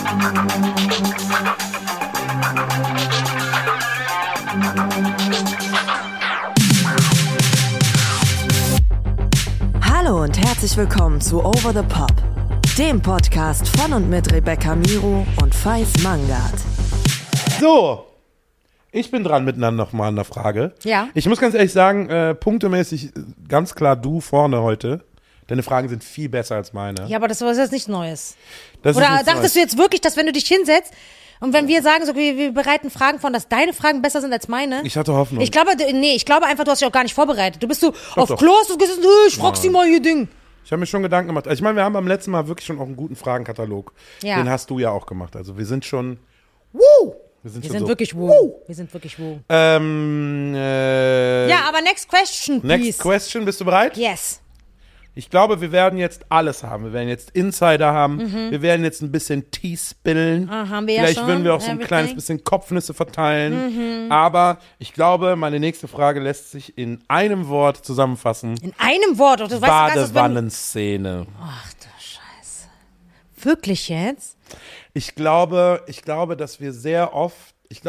Hallo und herzlich willkommen zu Over the Pop, dem Podcast von und mit Rebecca Miro und Faiz Mangard. So, ich bin dran mit nochmal einer Frage. Ja. Ich muss ganz ehrlich sagen, punktemäßig ganz klar du vorne heute. Deine Fragen sind viel besser als meine. Ja, aber das war jetzt nichts Neues. Das Oder ist nichts dachtest du jetzt wirklich, dass wenn du dich hinsetzt und wenn wir sagen, so, wir bereiten Fragen vor, dass deine Fragen besser sind als meine? Ich hatte Hoffnung. Ich glaube einfach, du hast dich auch gar nicht vorbereitet. Du bist so auf doch. Klo, hast du gesagt, ich frag sie mal ihr Ding. Ich habe mir schon Gedanken gemacht. Also ich meine, wir haben beim letzten Mal wirklich schon auch einen guten Fragenkatalog. Ja. Den hast du ja auch gemacht. Also wir sind schon, Wir sind wirklich wow. Wir sind wirklich wow. Ja, Aber next question, please. Next question, bist du bereit? Yes. Ich glaube, wir werden jetzt alles haben. Wir werden jetzt Insider haben. Wir werden jetzt ein bisschen Tee spillen. Haben wir ja Vielleicht schon. würden wir auch so ein Everything. kleines bisschen Kopfnüsse verteilen. Aber ich glaube, meine nächste Frage lässt sich in einem Wort zusammenfassen. In einem Wort. Du weißt gar nicht, Badewannenszene. Ach du Scheiße. Wirklich jetzt? Ich glaube, dass wir sehr oft, ich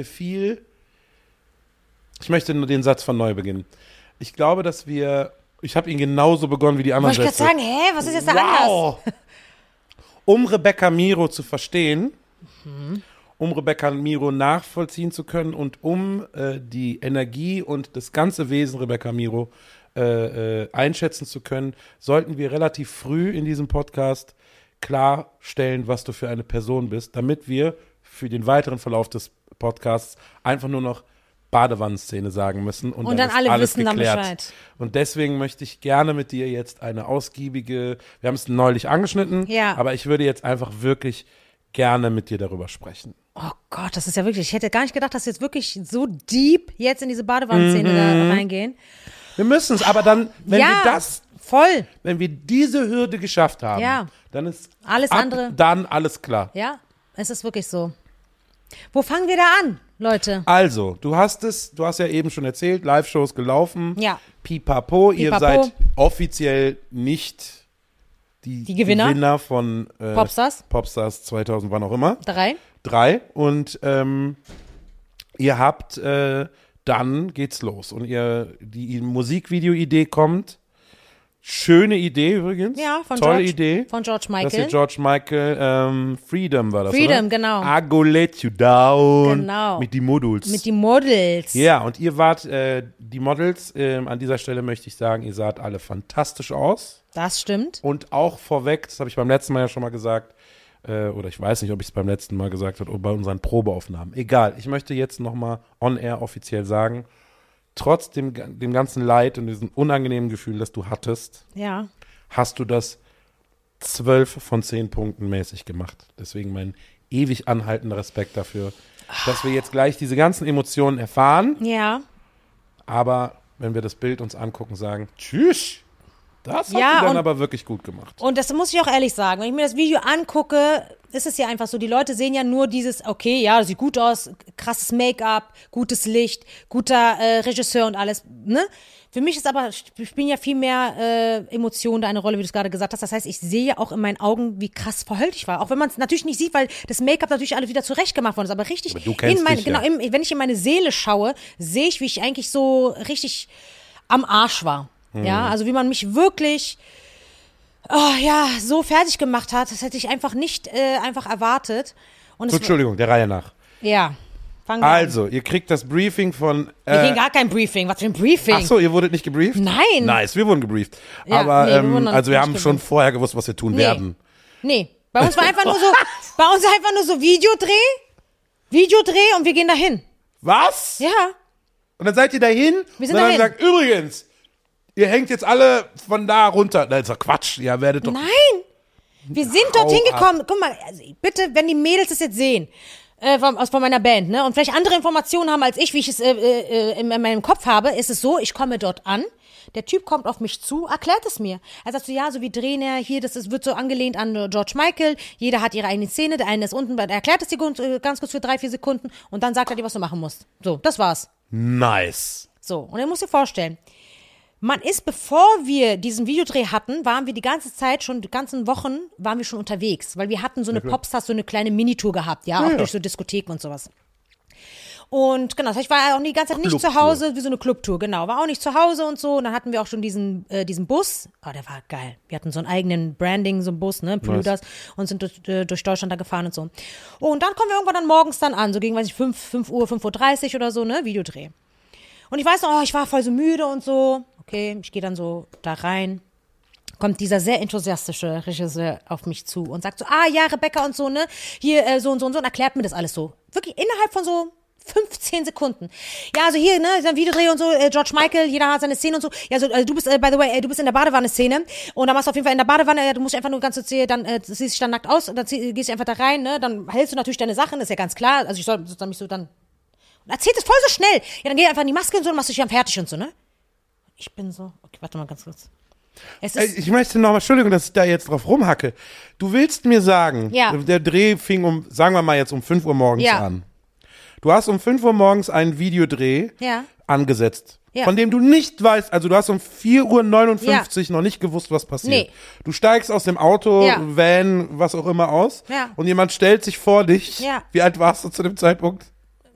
möchte nur den Satz von neu beginnen. Ich glaube, dass ich habe ihn genauso begonnen wie die anderen Wollte ich Sätze. gerade sagen, was ist jetzt da anders? Um Rebecca Miro zu verstehen, um Rebecca Miro nachvollziehen zu können und um die Energie und das ganze Wesen Rebecca Miro einschätzen zu können, sollten wir relativ früh in diesem Podcast klarstellen, was du für eine Person bist, damit wir für den weiteren Verlauf des Podcasts einfach nur noch Badewannenszene sagen müssen. Und dann ist alle alles wissen dann geklärt. Bescheid. Und deswegen möchte ich gerne mit dir jetzt eine ausgiebige, wir haben es neulich angeschnitten, Ja. aber ich würde jetzt einfach wirklich gerne mit dir darüber sprechen. Oh Gott, das ist ja wirklich, ich hätte gar nicht gedacht, dass wir jetzt wirklich so deep jetzt in diese Badewannenszene da reingehen. Wir müssen es, aber dann, wenn wir diese Hürde geschafft haben, Ja. dann ist Alles andere. Dann alles klar. Ja, es ist wirklich so. Wo fangen wir da an, Leute? Also, du hast ja eben schon erzählt, Live-Shows gelaufen. Ja. Pipapo, ihr Pipapo. seid offiziell nicht die Gewinner von Popstars 2000, wann auch immer. 3. Und ihr habt, dann geht's los. Und die Musikvideo-Idee kommt. Schöne Idee übrigens. Ja, von Tolle George. Idee. Von George Das ist Michael. George Michael, Freedom war das, Freedom, oder? genau. I go let you down. Genau. Mit die Models. Mit den Models. Ja, und ihr wart, die Models, an dieser Stelle möchte ich sagen, ihr saht alle fantastisch aus. Das stimmt. Und auch vorweg, das habe ich beim letzten Mal ja schon mal gesagt, oder ich weiß nicht, ob ich es beim letzten Mal gesagt habe, oder bei unseren Probeaufnahmen. Egal, ich möchte jetzt nochmal on-air offiziell sagen, trotz dem ganzen Leid und diesem unangenehmen Gefühl, das du hattest, Ja. hast du das 12 von 10 Punkten mäßig gemacht. Deswegen mein ewig anhaltender Respekt dafür, dass wir jetzt gleich diese ganzen Emotionen erfahren, Ja. aber wenn wir das Bild uns angucken, sagen, tschüss, das hat Ja, sie dann und- aber wirklich gut gemacht. Und das muss ich auch ehrlich sagen, wenn ich mir das Video angucke, ist es ja einfach so, die Leute sehen ja nur dieses, okay, ja, sieht gut aus, krasses Make-up, gutes Licht, guter Regisseur und alles, ne? Für mich ist aber, spielen ja viel mehr Emotionen da eine Rolle, wie du es gerade gesagt hast. Das heißt, ich sehe ja auch in meinen Augen, wie krass verheult ich war. Auch wenn man es natürlich nicht sieht, weil das Make-up natürlich alles wieder zurecht gemacht worden ist. Aber richtig, Aber du kennst dich ja. wenn ich in meine Seele schaue, sehe ich, wie ich eigentlich so richtig am Arsch war. Ja, also wie man mich wirklich so fertig gemacht hat, das hätte ich einfach nicht einfach erwartet. Und es Entschuldigung, der Reihe nach. Ja, fangen wir an. Also, ihr kriegt das Briefing von... Wir kriegen gar kein Briefing. Was für ein Briefing? Ach so, ihr wurdet nicht gebrieft? Nein. Nice, wir wurden gebrieft. Ja, aber, nee, wir wurden also wir nicht haben schon gebrieft. vorher gewusst, was wir tun werden. Nee, bei uns war einfach nur so, Videodreh und wir gehen dahin. Was? Ja. Und dann seid ihr dahin Wir sind und dann dahin. gesagt, übrigens, ihr hängt jetzt alle von da runter. Das ist doch Quatsch, ihr werdet doch... Nein. Wir sind dorthin gekommen. Guck mal, also bitte, wenn die Mädels das jetzt sehen, von meiner Band, ne, und vielleicht andere Informationen haben als ich, wie ich es in meinem Kopf habe, ist es so, ich komme dort an, der Typ kommt auf mich zu, erklärt es mir. Er sagt so, ja, so wie drehen ja hier, wird so angelehnt an George Michael, jeder hat ihre eigene Szene, der eine ist unten, er erklärt es dir ganz kurz für 3-4 Sekunden und dann sagt er dir, was du machen musst. So, das war's. Nice. So, und er muss dir vorstellen, Man ist, bevor wir diesen Videodreh hatten, waren wir die ganze Zeit schon, die ganzen Wochen waren wir schon unterwegs, weil wir hatten so eine Popstars, so eine kleine Minitour gehabt, auch durch so Diskotheken und sowas. Und genau, das heißt, ich war ja auch die ganze Zeit nicht zu Hause, wie so eine Clubtour, genau, war auch nicht zu Hause und so. Und dann hatten wir auch schon diesen Bus, der war geil. Wir hatten so einen eigenen Branding, so einen Bus, ne, Polydors, und sind durch Deutschland da gefahren und so. Und dann kommen wir irgendwann dann morgens dann an, so gegen, 5 Uhr, 5:30 Uhr oder so, ne, Videodreh. Und ich weiß noch, ich war voll so müde und so. Okay, ich gehe dann so da rein. Kommt dieser sehr enthusiastische Regisseur auf mich zu und sagt so, ja, Rebecca und so, ne, hier so und so und so, und erklärt mir das alles so. Wirklich innerhalb von so 15 Sekunden. Ja, also hier, ne, ist ein Videodreh und so, George Michael, jeder hat seine Szene und so. Ja, so, du bist, by the way, du bist in der Badewanne-Szene und dann machst du auf jeden Fall in der Badewanne, du musst einfach nur ganz so dann siehst dich dann nackt aus und dann gehst du einfach da rein, ne, dann hältst du natürlich deine Sachen, das ist ja ganz klar. Also ich soll mich so dann, und erzählt es voll so schnell. Ja, dann geh einfach in die Maske und so, dann machst du dich dann fertig und so, ne. Ich bin so, okay, warte mal ganz kurz. Ich möchte nochmal, Entschuldigung, dass ich da jetzt drauf rumhacke. Du willst mir sagen, der Dreh fing sagen wir mal jetzt um 5 Uhr morgens an. Du hast um 5 Uhr morgens einen Videodreh angesetzt, von dem du nicht weißt, also du hast um 4:59 Uhr noch nicht gewusst, was passiert. Nee. Du steigst aus dem Auto, Van, was auch immer aus und jemand stellt sich vor dich. Ja. Wie alt warst du zu dem Zeitpunkt?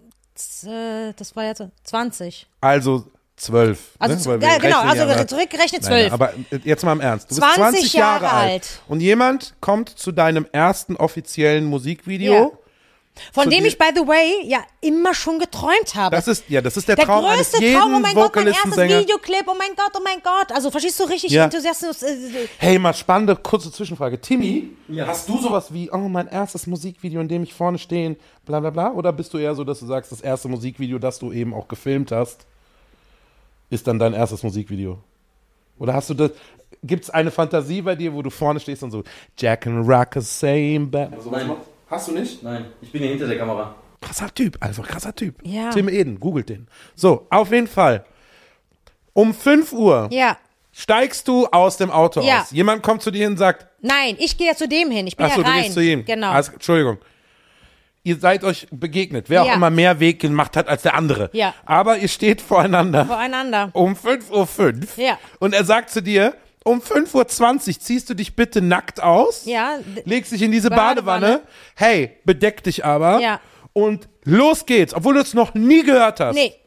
Das war jetzt 20. Also 12. Also, ne? genau, also zurückgerechnet 12. Nein, aber jetzt mal im Ernst. Du bist 20 Jahre alt. Und jemand kommt zu deinem ersten offiziellen Musikvideo. Ja. Von dem ich, by the way, immer schon geträumt habe. Das ist der Traum eines jeden Vokalisten, oh mein Gott, mein erstes Videoclip, oh mein Gott. Also verstehst du richtig Enthusiasmus? Hey, mal spannende, kurze Zwischenfrage. Timmy, hast du sowas wie, mein erstes Musikvideo, in dem ich vorne stehe, bla bla bla? Oder bist du eher so, dass du sagst, das erste Musikvideo, das du eben auch gefilmt hast, ist dann dein erstes Musikvideo? Oder hast du das, gibt's eine Fantasie bei dir, wo du vorne stehst und so, Jack and Rocker, same bad? Nein. Hast du nicht? Nein, ich bin hier hinter der Kamera. Krasser Typ, also krasser Typ. Ja. Tim Eden, googelt den. So, auf jeden Fall. Um 5 Uhr steigst du aus dem Auto aus. Jemand kommt zu dir und sagt... Nein, ich gehe ja zu dem hin, ich bin rein. Du gehst zu ihm. Genau. Also, Entschuldigung. Ihr seid euch begegnet, wer auch immer mehr Weg gemacht hat als der andere. Ja. Aber ihr steht voreinander. Um 5:05 Uhr. Ja. Und er sagt zu dir... Um 5:20 Uhr ziehst du dich bitte nackt aus, legst dich in diese Badewanne. Hey, bedeck dich aber und los geht's, obwohl du es noch nie gehört hast. Nee.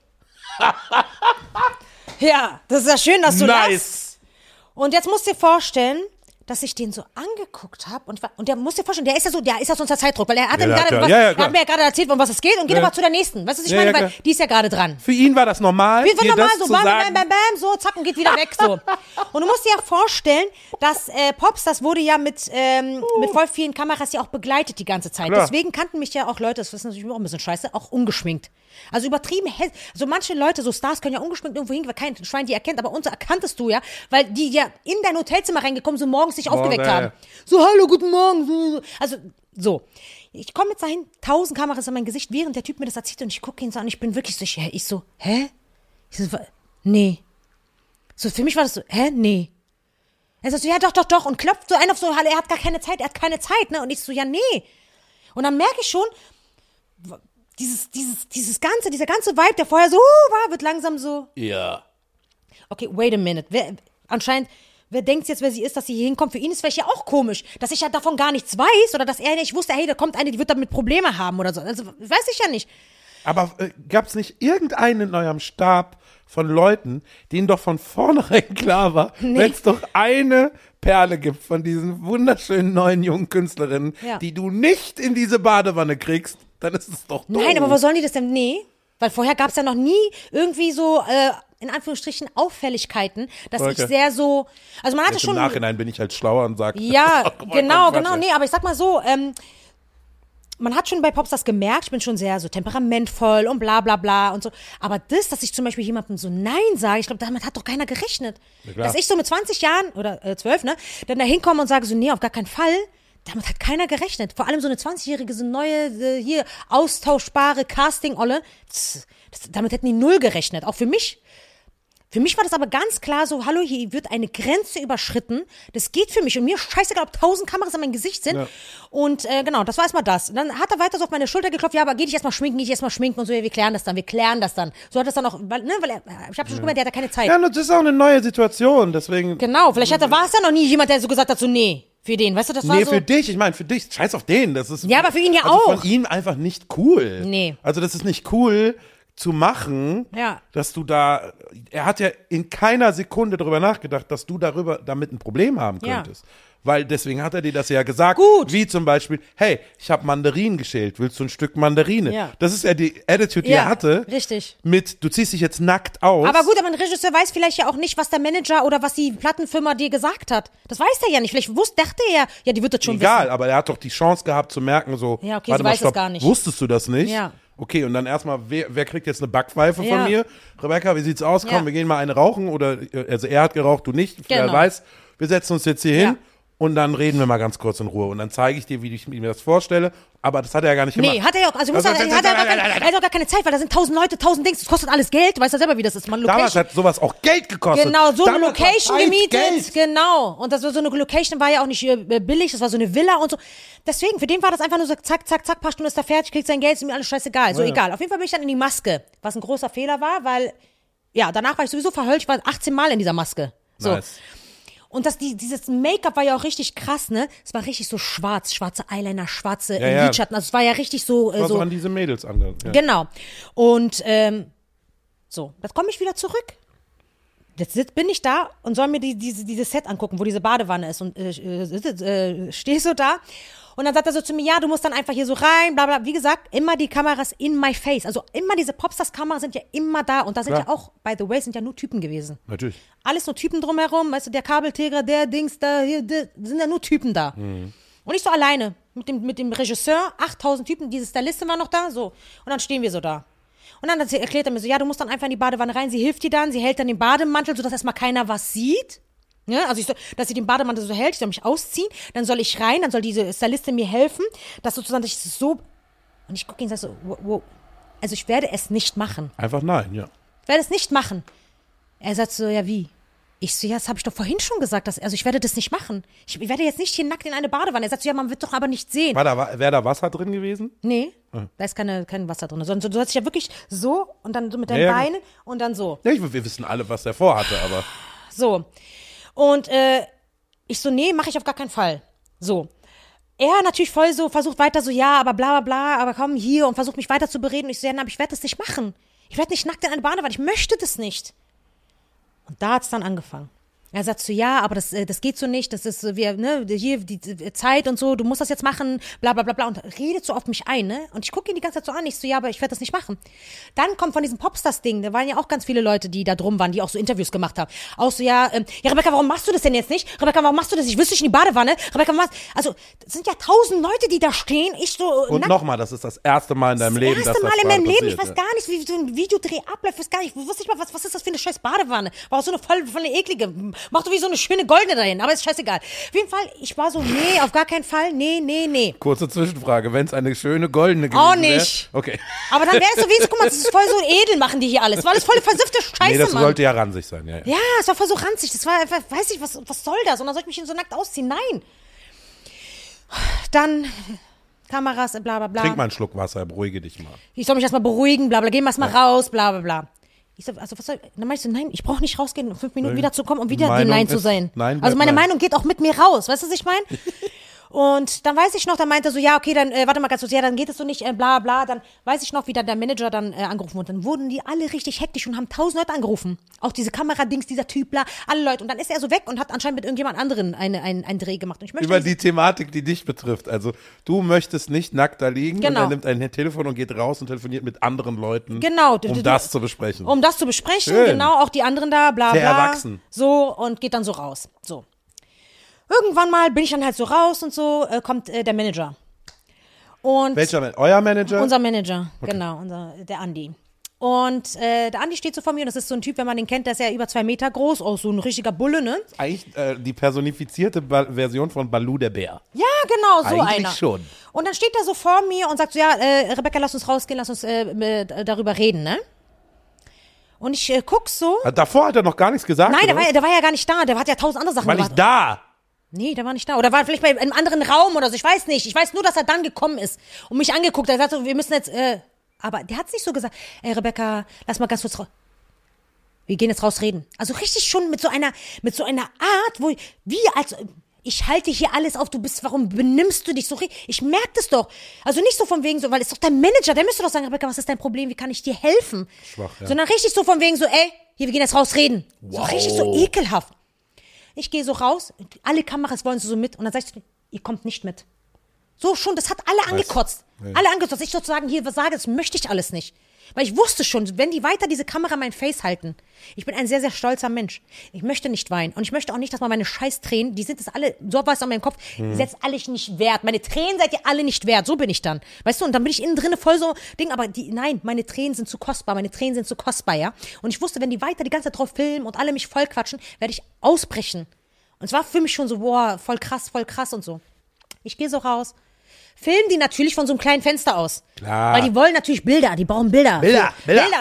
Ja, das ist ja schön, dass du das... Und jetzt musst du dir vorstellen, dass ich den so angeguckt habe und der muss dir vorstellen, der ist ja so unter Zeitdruck, weil er hat mir ja gerade erzählt, um was es geht und geht aber zu der nächsten. Weißt du, was ich meine? Weil die ist ja gerade dran. Für ihn war das normal. Wie normal, so bam, so zack und geht wieder weg so. Und du musst dir ja vorstellen, dass Pops, das wurde ja mit voll vielen Kameras ja auch begleitet die ganze Zeit. Klar. Deswegen kannten mich ja auch Leute, das ist natürlich auch ein bisschen scheiße, auch ungeschminkt. Also übertrieben, so manche Leute, so Stars können ja ungeschminkt irgendwo hin, weil kein Schwein die erkennt, aber uns erkanntest du ja, weil die ja in dein Hotelzimmer reingekommen sind, morgens dich aufgeweckt haben. So, hallo, guten Morgen. Also, so. Ich komme jetzt dahin, 1000 Kameras in mein Gesicht, während der Typ mir das erzählt und ich gucke ihn so an, ich bin wirklich so, ich so, hä? Ich so, nee. So, für mich war das so, hä? Nee. Er sagt so, ja, doch, und klopft so einen auf so, er hat gar keine Zeit, ne? Und ich so, ja, nee. Und dann merke ich schon, dieser ganze Vibe, der vorher so war, wird langsam so. Ja. Okay, wait a minute. Wer denkt jetzt, wer sie ist, dass sie hier hinkommt? Für ihn ist vielleicht ja auch komisch, dass ich ja davon gar nichts weiß oder dass er nicht wusste, hey, da kommt eine, die wird damit Probleme haben oder so. Also, weiß ich ja nicht. Aber gab's nicht irgendeinen in eurem Stab von Leuten, denen doch von vornherein klar war, wenn es doch eine Perle gibt von diesen wunderschönen neuen jungen Künstlerinnen, die du nicht in diese Badewanne kriegst, dann ist es doch doof. Nein, aber was sollen die das denn? Nee, weil vorher gab es ja noch nie irgendwie so, in Anführungsstrichen, Auffälligkeiten, dass ich sehr so, also man hatte schon... Im Nachhinein bin ich halt schlauer und sage... Ja, genau, nee, aber ich sag mal so, man hat schon bei Popstars gemerkt, ich bin schon sehr so temperamentvoll und bla bla bla und so, aber dass ich zum Beispiel jemandem so Nein sage, ich glaube, damit hat doch keiner gerechnet. Ja, dass ich so mit 20 Jahren, oder 12, ne, dann da hinkomme und sage so, nee, auf gar keinen Fall, damit hat keiner gerechnet. Vor allem so eine 20-jährige, so neue, hier, austauschbare Casting-Olle, damit hätten die null gerechnet, auch für mich. Für mich war das aber ganz klar so, hallo, hier wird eine Grenze überschritten. Das geht für mich. Und mir scheißegal, ob 1000 Kameras an meinem Gesicht sind. Ja. Und genau, das war erstmal das. Und dann hat er weiter so auf meine Schulter geklopft, ja, aber geh dich erstmal schminken und so, ja, wir klären das dann. So hat das dann auch, weil ich habe schon gemerkt, der hat keine Zeit. Ja, das ist auch eine neue Situation, deswegen. Genau, vielleicht war es ja noch nie jemand, der so gesagt hat, so, nee. Für den, weißt du, das war so. Nee, für dich, ich meine, für dich, scheiß auf den. Das ist, ja, aber für ihn ja also auch. Von ihm einfach nicht cool. Nee. Also das ist nicht cool zu machen, dass du da, er hat ja in keiner Sekunde darüber nachgedacht, dass du damit ein Problem haben könntest. Ja. Weil deswegen hat er dir das ja gesagt, gut. Wie zum Beispiel, hey, ich habe Mandarinen geschält, willst du ein Stück Mandarine? Ja. Das ist ja die Attitude, die er hatte. Richtig. Mit, du ziehst dich jetzt nackt aus. Aber gut, aber ein Regisseur weiß vielleicht ja auch nicht, was der Manager oder was die Plattenfirma dir gesagt hat. Das weiß er ja nicht. Vielleicht dachte er ja, die wird das schon wissen. Egal, aber er hat doch die Chance gehabt zu merken, so, ja, okay, warte sie mal, weiß es gar nicht. Wusstest du das nicht? Ja. Okay, und dann erstmal, wer kriegt jetzt eine Backpfeife von mir? Rebecca, wie sieht's aus? Komm, wir gehen mal eine rauchen. Oder, also er hat geraucht, du nicht. Wer weiß, wir setzen uns jetzt hier hin. Und dann reden wir mal ganz kurz in Ruhe. Und dann zeige ich dir, wie ich mir das vorstelle. Aber das hat er ja gar nicht gemacht. Nee, hat er ja auch. Also er hat auch gar keine Zeit, weil da sind 1000 Leute, 1000 Dings. Das kostet alles Geld. Du weißt ja selber, wie das ist. Damals hat sowas auch Geld gekostet. Genau, so eine Location gemietet. Geld. Genau. Und das war so eine Location, war ja auch nicht billig. Das war so eine Villa und so. Deswegen, für den war das einfach nur so zack, zack, zack, paar Stunden ist er fertig, kriegt sein Geld, ist mir alles scheißegal. So, egal. Auf jeden Fall bin ich dann in die Maske. Was ein großer Fehler war, weil, danach war ich sowieso verhüllt. Ich war 18 Mal in dieser Maske. So. Nice. Und dieses Make-up war ja auch richtig krass, ne? Es war richtig so schwarze Eyeliner, schwarze Lidschatten. Also es war ja richtig so. Was waren diese Mädels an? Ja. Genau. Und so, jetzt komme ich wieder zurück. Jetzt bin ich da und soll mir dieses Set angucken, wo diese Badewanne ist. Und stehe so da. Und dann sagt er so zu mir, ja, du musst dann einfach hier so rein, bla bla. Wie gesagt, immer die Kameras in my face. Also immer diese Popstars-Kameras sind ja immer da. Und da sind ja auch, by the way, sind ja nur Typen gewesen. Natürlich. Alles nur Typen drumherum. Weißt du, der Kabeltiger, der Dings da, hier, sind ja nur Typen da. Mhm. Und ich so alleine mit dem Regisseur, 8000 Typen, diese Stylistin war noch da, so. Und dann stehen wir so da. Und dann erklärt er mir so, ja, du musst dann einfach in die Badewanne rein. Sie hilft dir dann, sie hält dann den Bademantel, sodass erstmal keiner was sieht. Ja, also dass sie den Bademantel so hält, ich soll mich ausziehen, dann soll ich rein, dann soll diese Stylistin mir helfen, dass sozusagen ich so, und ich gucke ihn und sage so, wow, also ich werde es nicht machen. Einfach nein, ja. Ich werde es nicht machen. Er sagt so, ja wie? Ich so, ja, das habe ich doch vorhin schon gesagt, also ich werde das nicht machen. Ich werde jetzt nicht hier nackt in eine Badewanne. Er sagt so, ja, man wird doch aber nicht sehen. Wäre da Wasser drin gewesen? Nee, da ist kein Wasser drin. Du sollst dich ja wirklich so und dann so mit deinen Beinen und dann so. Ja, wir wissen alle, was der vorhatte, aber. So. Und ich so, nee, mache ich auf gar keinen Fall. So. Er natürlich voll so, versucht weiter so, ja, aber bla bla bla, aber komm hier und versucht mich weiter zu bereden. Und ich so, ja, aber ich werde das nicht machen. Ich werde nicht nackt in eine Badewanne, ich möchte das nicht. Und da hat es dann angefangen. Er sagt so, ja, aber das geht so nicht, das ist, hier die Zeit und so, du musst das jetzt machen, bla bla bla bla, und redet so auf mich ein, ne? Und ich gucke ihn die ganze Zeit so an, ich so, ja, aber ich werde das nicht machen. Dann kommt von diesem Popstars-Ding, da waren ja auch ganz viele Leute, die da drum waren, die auch so Interviews gemacht haben. Auch so, ja, Rebecca, warum machst du das denn jetzt nicht? Rebecca, warum machst du das? Ich wüsste nicht in die Badewanne. Rebecca, also, das sind ja 1000 Leute, die da stehen, ich so. Und nochmal, das ist das erste Mal in deinem Leben, dass das Das erste Mal in meinem Leben, ich weiß ja. gar nicht, wie so ein Videodreh abläuft, ich weiß gar nicht, ich wusste nicht mal, was ist das für eine scheiß Badewanne? War auch so eine voll eklige, mach doch wie so eine schöne goldene dahin, aber ist scheißegal. Auf jeden Fall, ich war so, nee, auf gar keinen Fall, nee. Kurze Zwischenfrage, wenn es eine schöne goldene gewesen wäre. Auch nicht. Okay. Aber dann wäre es so wie, guck mal, das ist voll so edel, machen die hier alles. Das war alles voll versiffte Scheiße, Nee, das Mann. sollte ja ranzig sein, ja. Ja, es war voll so ranzig, das war einfach, weiß ich, was soll das? Und dann soll ich mich so nackt ausziehen, nein. Dann Kameras, bla bla bla. Trink mal einen Schluck Wasser, beruhige dich mal. Ich soll mich erstmal beruhigen, bla bla, gehen wir erstmal raus, bla bla bla. Ich so, also was soll, dann meinte ich so, nein, ich brauche nicht rausgehen, 5 Minuten wieder zu kommen, um wieder Nein zu sein. Nein, also meine Meinung geht auch mit mir raus, weißt du, was ich meine? Und dann weiß ich noch, dann meinte er so, ja, okay, dann, warte mal ganz kurz, ja, dann geht es so nicht, bla bla, dann weiß ich noch, wie dann der Manager dann angerufen wurde. Dann wurden die alle richtig hektisch und haben 1000 Leute angerufen. Auch diese Kameradings, dieser Typ, bla, alle Leute. Und dann ist er so weg und hat anscheinend mit irgendjemand anderen einen Dreh gemacht. Und ich möchte über die Thematik, die dich betrifft. Also du möchtest nicht nackt da liegen und er nimmt ein Telefon und geht raus und telefoniert mit anderen Leuten, um das zu besprechen. Um das zu besprechen, Schön. Genau, auch die anderen da, bla bla. Sehr erwachsen. So, und geht dann so raus. So. Irgendwann mal bin ich dann halt so raus und so, kommt der Manager. Und welcher? Euer Manager? Unser Manager, okay. Genau, der Andi. Und der Andi steht so vor mir und das ist so ein Typ, wenn man den kennt, der ist ja über 2 Meter groß, auch so ein richtiger Bulle, ne? Eigentlich die personifizierte Version von Baloo der Bär. Ja, genau, so Eigentlich einer. schon. Und dann steht er so vor mir und sagt so, ja, Rebecca, lass uns rausgehen, lass uns darüber reden, ne? Und ich guck so. Davor hat er noch gar nichts gesagt? Nein, oder? der war ja gar nicht da. Der hat ja 1000 andere Sachen War gemacht. nicht da. Nee, der war nicht da. Oder war vielleicht bei einem anderen Raum oder so. Ich weiß nicht. Ich weiß nur, dass er dann gekommen ist und mich angeguckt hat. Er sagt so, wir müssen jetzt, aber der hat es nicht so gesagt. Ey, Rebecca, lass mal ganz kurz raus. Wir gehen jetzt raus reden. Also richtig schon mit so einer Art, wo, ich halte hier alles auf, warum benimmst du dich so? Ich merke das doch. Also nicht so von wegen so, weil es ist doch dein Manager, der müsste doch sagen, Rebecca, was ist dein Problem, wie kann ich dir helfen? Schwach, ja. Sondern richtig so von wegen so, ey, hier, wir gehen jetzt raus reden. Wow. So richtig so ekelhaft. Ich gehe so raus, alle Kameras wollen so mit und dann sagst du, ihr kommt nicht mit. So schon, das hat alle angekotzt. Ja. Alle angekotzt. Ich sozusagen hier was sage, das möchte ich alles nicht. Weil ich wusste schon, wenn die weiter diese Kamera in mein Face halten, ich bin ein sehr, sehr stolzer Mensch. Ich möchte nicht weinen. Und ich möchte auch nicht, dass man meine Scheißtränen, die sind das alle, so war es an meinem Kopf, die seid alle nicht wert. Meine Tränen seid ihr alle nicht wert. So bin ich dann. Weißt du, und dann bin ich innen drinne voll so Ding, aber nein, meine Tränen sind zu kostbar. Meine Tränen sind zu kostbar, ja. Und ich wusste, wenn die weiter die ganze Zeit drauf filmen und alle mich voll quatschen, werde ich ausbrechen. Und es war für mich schon so, boah, voll krass und so. Ich gehe so raus. Filmen die natürlich von so einem kleinen Fenster aus. Klar. Weil die wollen natürlich Bilder, die brauchen Bilder. Bilder.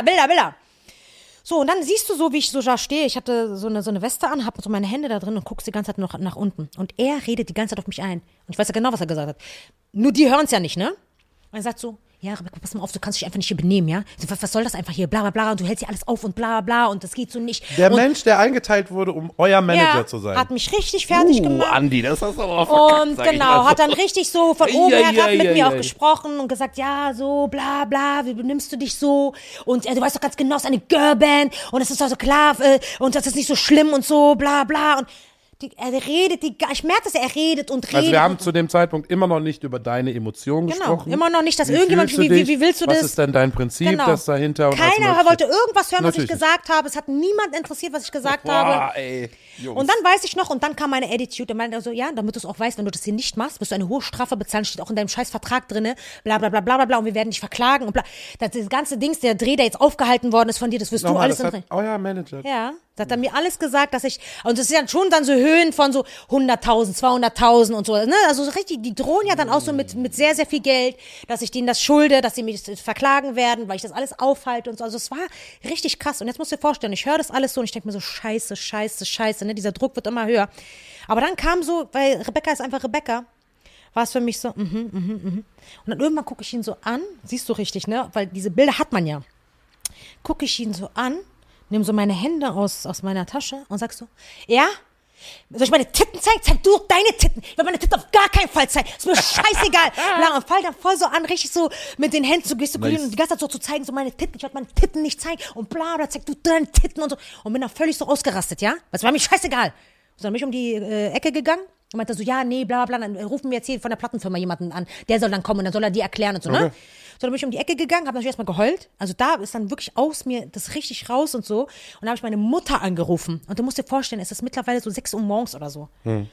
So, und dann siehst du so, wie ich so da stehe. Ich hatte so eine Weste an, habe so meine Hände da drin und guckst die ganze Zeit noch nach unten. Und er redet die ganze Zeit auf mich ein. Und ich weiß ja genau, was er gesagt hat. Nur die hören es ja nicht, ne? Und er sagt so, ja, Rebecca, pass mal auf, du kannst dich einfach nicht hier benehmen, ja? Was soll das einfach hier, bla bla bla, und du hältst hier alles auf und bla bla, und das geht so nicht. Der Mensch, der eingeteilt wurde, um euer Manager zu sein. Hat mich richtig fertig gemacht. Andi, das hast du aber verkackt, Und genau, hat dann richtig so von oben herab mit mir auch ei. gesprochen und gesagt, ja, so, bla, bla, wie benimmst du dich so? Und du weißt doch ganz genau, es ist eine Girlband und es ist also klar und das ist nicht so schlimm und so, bla, bla. Und er redet, ich merke, dass er redet und redet. Also wir haben zu dem Zeitpunkt immer noch nicht über deine Emotionen gesprochen. Genau, immer noch nicht, dass Wie irgendjemand, fühlst du dich? wie willst du das? Was ist denn dein Prinzip, Genau. das dahinter? Und Keiner wollte irgendwas hören, was ich Natürlich gesagt habe. Es hat niemand interessiert, was ich gesagt Boah, habe. ey, Jungs. Und dann weiß ich noch, und dann kam meine Attitude, und meinte so, ja, damit du es auch weißt, wenn du das hier nicht machst, wirst du eine hohe Strafe bezahlen, steht auch in deinem scheiß Vertrag drinne, bla bla bla bla bla bla, und wir werden dich verklagen und bla. Das ganze Dings, der Dreh, der jetzt aufgehalten worden ist von dir, das wirst Nochmal, du alles das hat euer Manager. Ja, das hat er mir alles gesagt, dass ich, und das ist ja schon dann so Höhen von so 100.000, 200.000 und so, ne, also so richtig, die drohen ja dann auch so mit sehr, sehr viel Geld, dass ich denen das schulde, dass sie mich verklagen werden, weil ich das alles aufhalte und so, also es war richtig krass. Und jetzt musst du dir vorstellen, ich höre das alles so und ich denke mir so, scheiße, ne, dieser Druck wird immer höher. Aber dann kam so, weil Rebecca ist einfach Rebecca, war es für mich so, Und dann irgendwann gucke ich ihn so an, siehst du richtig, ne, weil diese Bilder hat man ja. Gucke ich ihn so an, nehme so meine Hände aus meiner Tasche und sag so, ja? Soll ich meine Titten zeigen? Zeig du deine Titten. Ich will meine Titten auf gar keinen Fall zeigen. Ist mir scheißegal. Und fall dann voll so an, richtig so mit den Händen zu gestikulieren und die ganze Zeit so zu zeigen, so meine Titten. Ich will meine Titten nicht zeigen und bla bla, zeig du deine Titten und so. Und bin dann völlig so ausgerastet, ja? Weil es war mir scheißegal. Und dann bin ich um die Ecke gegangen und meinte so, ja, nee, bla bla, dann rufen wir jetzt hier von der Plattenfirma jemanden an. Der soll dann kommen und dann soll er die erklären und so, ne? So, dann bin ich um die Ecke gegangen, habe natürlich erstmal geheult. Also da ist dann wirklich aus mir das richtig raus und so. Und dann habe ich meine Mutter angerufen. Und du musst dir vorstellen, es ist mittlerweile so 6 Uhr morgens oder so.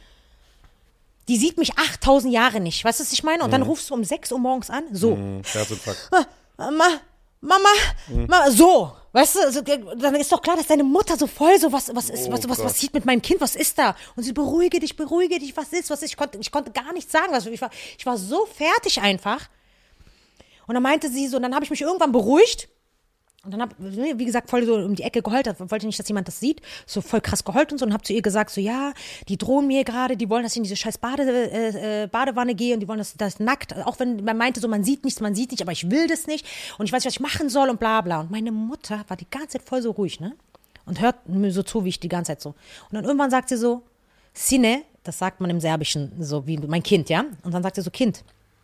Die sieht mich 8000 Jahre nicht. Weißt du, was ich meine? Und dann rufst du um 6 Uhr morgens an. So. Herzinfarkt. Mama, so. Weißt du, also, dann ist doch klar, dass deine Mutter so voll so, was sieht mit meinem Kind, was ist da? Und sie, beruhige dich, was ist? Ich konnte gar nichts sagen. Ich war so fertig einfach. Und dann meinte sie so, dann habe ich mich irgendwann beruhigt und dann habe, wie gesagt, voll so um die Ecke geheult, wollte nicht, dass jemand das sieht, so voll krass geheult und so und habe zu ihr gesagt, so ja, die drohen mir gerade, die wollen, dass ich in diese scheiß Badewanne gehe und die wollen, dass das nackt, auch wenn man meinte so, man sieht nichts, aber ich will das nicht und ich weiß nicht, was ich machen soll und bla bla. Und meine Mutter war die ganze Zeit voll so ruhig, ne? Und hört mir so zu, wie ich die ganze Zeit so. Und dann irgendwann sagt sie so, Sine, das sagt man im Serbischen, so wie mein Kind, ja? Und dann sagt sie so, Kind,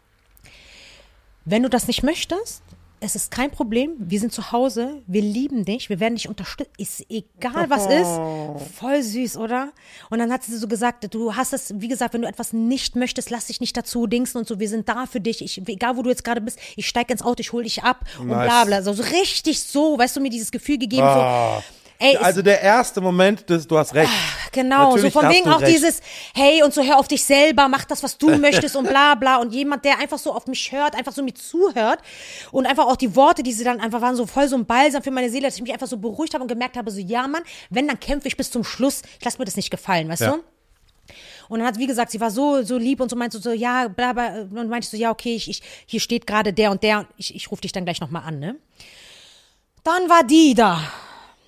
wenn du das nicht möchtest, es ist kein Problem, wir sind zu Hause, wir lieben dich, wir werden dich unterstützen, ist egal, was ist. Voll süß, oder? Und dann hat sie so gesagt, du hast es, wie gesagt, wenn du etwas nicht möchtest, lass dich nicht dazu dingsen und so, wir sind da für dich, egal wo du jetzt gerade bist, ich steig ins Auto, ich hol dich ab und bla bla. So richtig so, weißt du, mir dieses Gefühl gegeben, so. Ey, also der erste Moment, du hast recht. Genau, Natürlich so von wegen auch recht. dieses, hey, und so hör auf dich selber, mach das, was du möchtest und bla bla. Und jemand, der einfach so auf mich hört, einfach so mir zuhört und einfach auch die Worte, die sie dann einfach waren, so voll so ein Balsam für meine Seele, dass ich mich einfach so beruhigt habe und gemerkt habe, so ja Mann, wenn, dann kämpfe ich bis zum Schluss, ich lass mir das nicht gefallen, weißt du? Und dann hat, wie gesagt, sie war so lieb und so meinte so, ja, bla bla, und meinte so, ja, okay, hier steht gerade der und der, ich rufe dich dann gleich nochmal an, ne? Dann war die da.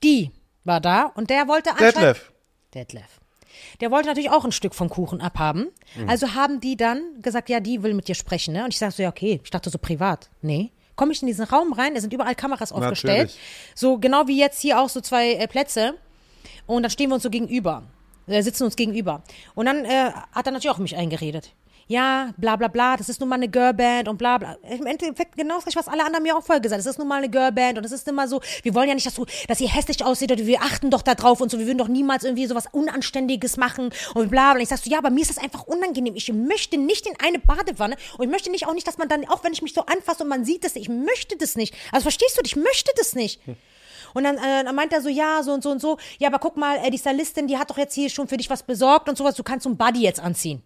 Die war da und der wollte anscheinend... Detlef. Der wollte natürlich auch ein Stück vom Kuchen abhaben. Also haben die dann gesagt, ja, die will mit dir sprechen. Ne? Und ich sag so, ja, okay. Ich dachte so privat. Nee. Komme ich in diesen Raum rein, da sind überall Kameras aufgestellt. Natürlich. So genau wie jetzt hier auch so 2 Plätze. Und dann stehen wir uns so gegenüber. Sitzen uns gegenüber. Und dann hat er natürlich auch mich eingeredet. Ja, bla bla bla, das ist nun mal eine Girlband und bla bla. Im Endeffekt genau das, was alle anderen mir auch vorher gesagt haben. Das ist nun mal eine Girlband und es ist immer so, wir wollen ja nicht, dass ihr hässlich aussieht oder wir achten doch da drauf und so, wir würden doch niemals irgendwie sowas Unanständiges machen und bla bla. Und ich sag so, ja, aber mir ist das einfach unangenehm. Ich möchte nicht in eine Badewanne und ich möchte nicht auch nicht, dass man dann, auch wenn ich mich so anfasse und man sieht das, ich möchte das nicht. Also verstehst du, ich möchte das nicht. Und dann meint er so, ja, so und so und so. Ja, aber guck mal, die Stylistin, die hat doch jetzt hier schon für dich was besorgt und sowas. Du kannst so ein Buddy jetzt anziehen.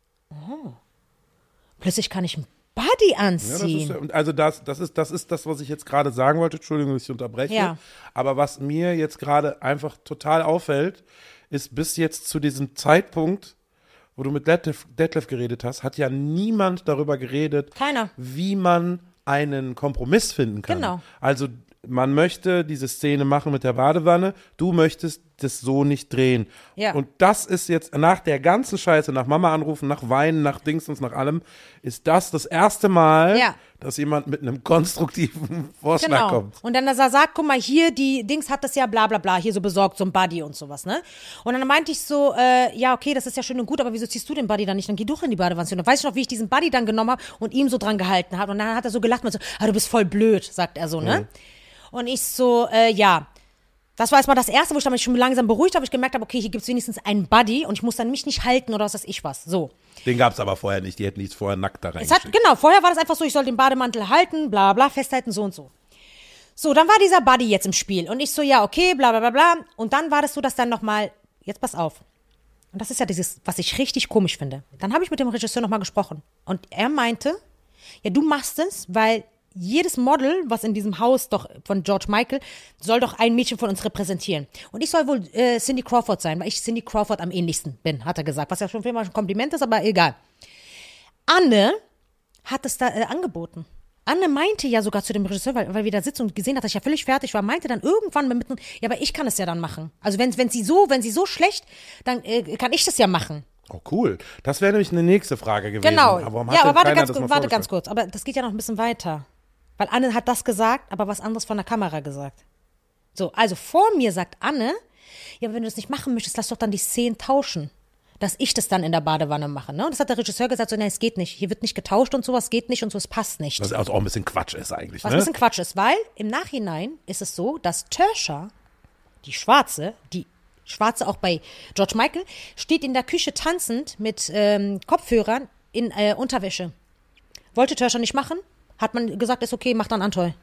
Oh. Plötzlich kann ich ein Buddy anziehen. Ja, das ist das, was ich jetzt gerade sagen wollte. Entschuldigung, dass ich unterbreche. Ja. Aber was mir jetzt gerade einfach total auffällt, ist bis jetzt zu diesem Zeitpunkt, wo du mit Detlef geredet hast, hat ja niemand darüber geredet, Keiner. wie man einen Kompromiss finden kann. Genau. Also man möchte diese Szene machen mit der Badewanne, du möchtest das so nicht drehen. Ja. Und das ist jetzt nach der ganzen Scheiße, nach Mama anrufen, nach Weinen, nach Dingsens, nach allem, ist das erste Mal, Ja. dass jemand mit einem konstruktiven Vorschlag kommt. Und dann sagt, guck mal, hier, die Dings hat das ja bla bla bla, hier so besorgt, so ein Buddy und sowas, ne? Und dann meinte ich so, ja, okay, das ist ja schön und gut, aber wieso ziehst du den Buddy dann nicht? Dann geh doch in die Badewanne. Und dann weiß ich noch, wie ich diesen Buddy dann genommen habe und ihm so dran gehalten habe. Und dann hat er so gelacht und so, du bist voll blöd, sagt er so, ne? Und ich so, ja. Das war erstmal das Erste, wo ich mich schon langsam beruhigt habe. Ich gemerkt habe, okay, hier gibt es wenigstens einen Buddy und ich muss dann mich nicht halten oder was weiß ich was. So. Den gab es aber vorher nicht. Die hätten nichts vorher nackt da reingeschickt. Genau, vorher war das einfach so, ich soll den Bademantel halten, bla bla, festhalten, so und so. So, dann war dieser Buddy jetzt im Spiel. Und ich so, ja, okay, bla bla bla bla. Und dann war das so, dass dann nochmal, jetzt pass auf. Und das ist ja dieses, was ich richtig komisch finde. Dann habe ich mit dem Regisseur nochmal gesprochen. Und er meinte, ja, du machst es, weil jedes Model, was in diesem Haus doch von George Michael, soll doch ein Mädchen von uns repräsentieren. Und ich soll wohl Cindy Crawford sein, weil ich Cindy Crawford am ähnlichsten bin, hat er gesagt. Was ja schon vielmal ein Kompliment ist, aber egal. Anne hat es da angeboten. Anne meinte ja sogar zu dem Regisseur, weil wir da sitzen und gesehen hat, dass ich ja völlig fertig war, meinte dann irgendwann mitten, ja, aber ich kann es ja dann machen. Also wenn sie so schlecht, dann kann ich das ja machen. Oh, cool. Das wäre nämlich eine nächste Frage gewesen. Genau. Aber warum hat ja, denn aber keiner warte ganz kurz. Aber das geht ja noch ein bisschen weiter. Weil Anne hat das gesagt, aber was anderes von der Kamera gesagt. So, also vor mir sagt Anne, ja, aber wenn du das nicht machen möchtest, lass doch dann die Szenen tauschen. Dass ich das dann in der Badewanne mache. Ne? Und das hat der Regisseur gesagt, so, nein, es geht nicht. Hier wird nicht getauscht und sowas geht nicht und so, es passt nicht. Was also auch ein bisschen Quatsch ist eigentlich, Was ne? ein bisschen Quatsch ist, weil im Nachhinein ist es so, dass Tersha, die Schwarze auch bei George Michael, steht in der Küche tanzend mit Kopfhörern in Unterwäsche. Wollte Tersha nicht machen, hat man gesagt, ist okay, mach dann Antoy.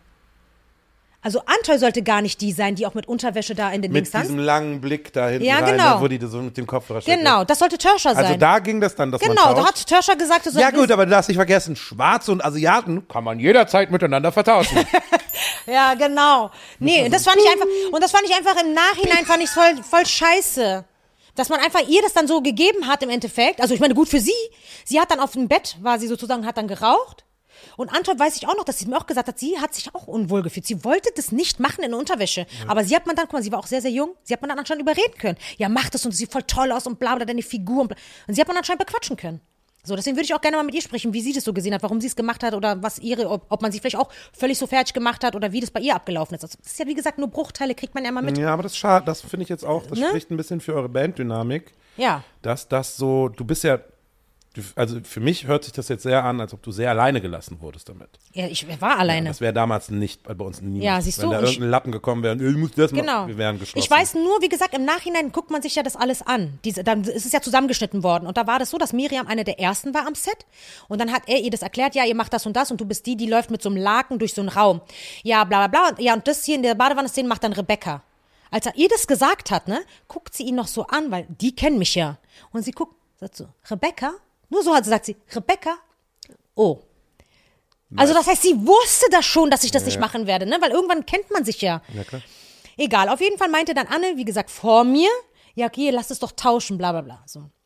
Also Antoy sollte gar nicht die sein, die auch mit Unterwäsche da in den Dings Mit tanzt. diesem langen Blick da hinten Ja, rein, genau. ne, wo die so mit dem Kopfhörer steht. Genau, das sollte Tersha sein. Also da ging das dann, dass man genau, tauscht. da hat Tersha gesagt, du Ja gut, aber du darfst nicht vergessen, Schwarze und Asiaten kann man jederzeit miteinander vertauschen. Ja, genau. Nee, das fand ich einfach im Nachhinein fand ich voll scheiße. Dass man einfach ihr das dann so gegeben hat im Endeffekt. Also ich meine, gut für sie. Sie hat dann auf dem Bett, war sie sozusagen, hat dann geraucht. Und Anton weiß ich auch noch, dass sie mir auch gesagt hat, sie hat sich auch unwohl gefühlt. Sie wollte das nicht machen in Unterwäsche. Ja. Aber sie hat man dann, guck mal, sie war auch sehr, sehr jung, sie hat man dann anscheinend überreden können. Ja, mach das und sieht voll toll aus und bla bla, deine Figur und bla. Und sie hat man anscheinend bequatschen können. So, deswegen würde ich auch gerne mal mit ihr sprechen, wie sie das so gesehen hat, warum sie es gemacht hat oder ob man sie vielleicht auch völlig so fertig gemacht hat oder wie das bei ihr abgelaufen ist. Das ist ja, wie gesagt, nur Bruchteile, kriegt man ja immer mit. Ja, aber das ist schade, das finde ich jetzt auch, das spricht ein bisschen für eure Banddynamik. Ja. Dass das so, du bist ja, also für mich hört sich das jetzt sehr an, als ob du sehr alleine gelassen wurdest damit. Ja, ich war alleine. Ja, das wäre damals nicht, bei uns niemand. Ja, siehst du. Wenn da irgendein Lappen gekommen wäre, ich muss das machen, wir wären geschlossen. Ich weiß nur, wie gesagt, im Nachhinein guckt man sich ja das alles an. Dann ist es ja zusammengeschnitten worden. Und da war das so, dass Miriam eine der ersten war am Set. Und dann hat er ihr das erklärt, ja, ihr macht das und das und du bist die läuft mit so einem Laken durch so einen Raum. Ja, bla bla bla. Ja, und das hier in der Badewanne-Szene macht dann Rebecca. Als er ihr das gesagt hat, ne, guckt sie ihn noch so an, weil die kennen mich ja. Und sie guckt, sagt so, Rebecca? Nur so sagt sie, Rebecca? Oh. Also das heißt, sie wusste das schon, dass ich das nicht machen werde, ne? Weil irgendwann kennt man sich ja. Ja, klar. Egal, auf jeden Fall meinte dann Anne, wie gesagt, vor mir, ja, okay, lass es doch tauschen, bla bla bla. So.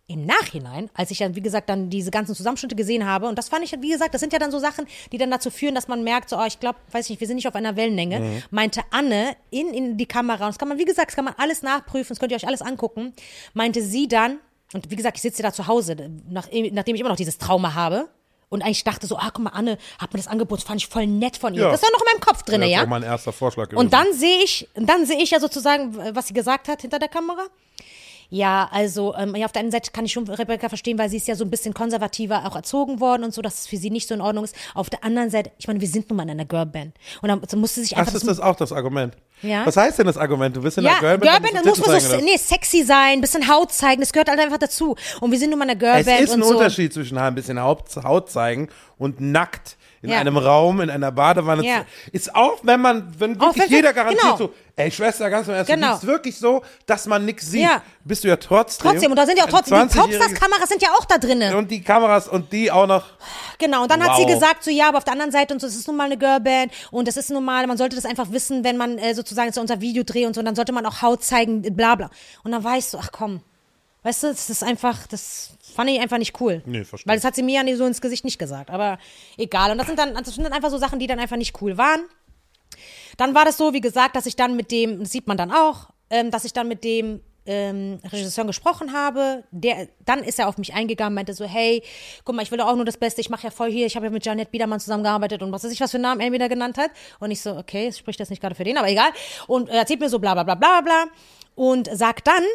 Im Nachhinein, als ich dann, wie gesagt, dann diese ganzen Zusammenschnitte gesehen habe, und das fand ich, wie gesagt, das sind ja dann so Sachen, die dann dazu führen, dass man merkt, so, ich glaube, weiß nicht, wir sind nicht auf einer Wellenlänge, meinte Anne in die Kamera, und das kann man, wie gesagt, das kann man alles nachprüfen, das könnt ihr euch alles angucken, meinte sie dann, und wie gesagt, ich sitze da zu Hause, nachdem ich immer noch dieses Trauma habe, und eigentlich dachte so, guck mal, Anne hat mir das Angebot, fand ich voll nett von ihr. Ja. Das war noch in meinem Kopf drin, ja. Das war mein erster Vorschlag gewesen. Und dann sehe ich ja sozusagen, was sie gesagt hat hinter der Kamera. Ja, also auf der einen Seite kann ich schon Rebecca verstehen, weil sie ist ja so ein bisschen konservativer auch erzogen worden und so, dass es für sie nicht so in Ordnung ist. Auf der anderen Seite, ich meine, wir sind nun mal in einer Girlband. Und dann musste sich einfach... Ach, ist das auch das Argument? Ja. Was heißt denn das Argument? Du bist in einer Girlband? Girlband, muss man so sexy sein, bisschen Haut zeigen, das gehört halt einfach dazu. Und wir sind nun mal in einer Girlband. Es ist ein Unterschied zwischen ein bisschen Haut zeigen und nackt in einem Raum, in einer Badewanne. Ja. Ist auch, wenn wirklich jeder garantiert so, ey Schwester, ganz im Ernst, du liegst wirklich so, dass man nichts sieht, bist du ja trotzdem. Und da sind ja auch trotzdem, die Popstars-Kameras sind ja auch da drinnen. Und die Kameras und die auch noch. Genau, und dann hat sie gesagt, so ja, aber auf der anderen Seite und so, das ist nun mal eine Girlband und das ist normal, man sollte das einfach wissen, wenn man sozusagen so unser Videodreh und so, dann sollte man auch Haut zeigen, bla bla. Und dann weißt du, ach komm, weißt du, das ist einfach, das fand ich einfach nicht cool. Nee, verstehe. Weil das hat sie mir ja so ins Gesicht nicht gesagt, aber egal. Und das sind dann einfach so Sachen, die dann einfach nicht cool waren. Dann war das so, wie gesagt, dass ich dann mit dem, das sieht man dann auch, dass ich dann mit dem Regisseur gesprochen habe, dann ist er auf mich eingegangen, meinte so, hey, guck mal, ich will doch auch nur das Beste, ich mache ja voll hier, ich habe ja mit Janette Biedermann zusammengearbeitet und was weiß ich, was für einen Namen er wieder genannt hat. Und ich so, okay, es spricht das nicht gerade für den, aber egal. Und er erzählt mir so bla bla bla bla bla und sagt dann,